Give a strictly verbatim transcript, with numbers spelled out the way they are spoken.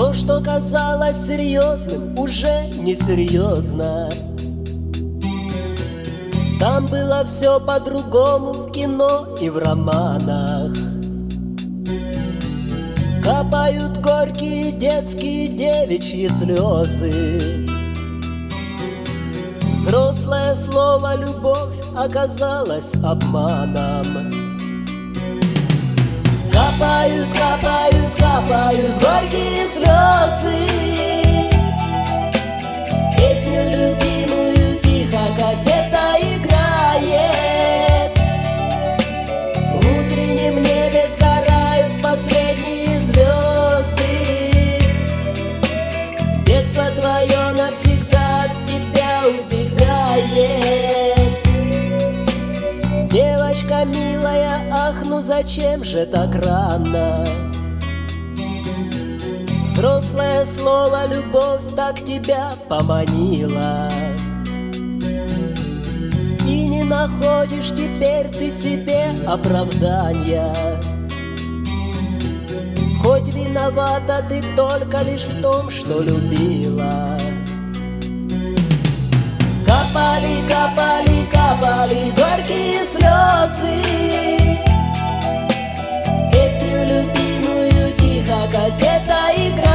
То, что казалось серьезным, уже несерьезно. Там было все по-другому в кино и в романах. Капают горькие детские девичьи слезы. Взрослое слово «любовь» оказалось обманом. Капают, капают, капают горькие слезы. Песню любимую тихо кассета играет. В утреннем небе сгорают последние звезды. Детство твое навсегда от тебя убегает. Девочка милая, ах, ну зачем же так рано? Взрослое слово «любовь» так тебя поманило. И не находишь теперь ты себе оправдания. Хоть виновата ты только лишь в том, что любила. Капали, капали, капали горькие слезы. Песню любимую тихо кассета играет.